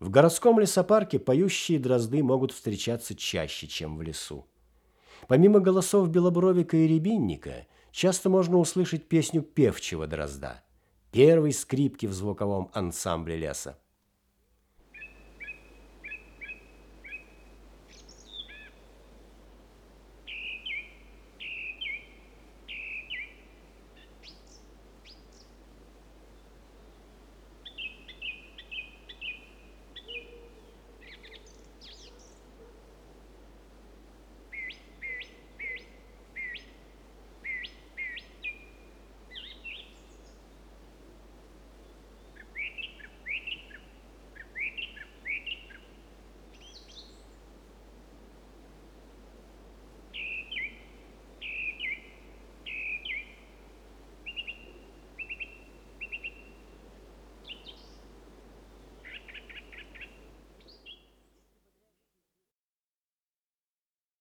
В городском лесопарке поющие дрозды могут встречаться чаще, чем в лесу. Помимо голосов белобровика и рябинника, часто можно услышать песню певчего дрозда, первой скрипки в звуковом ансамбле леса.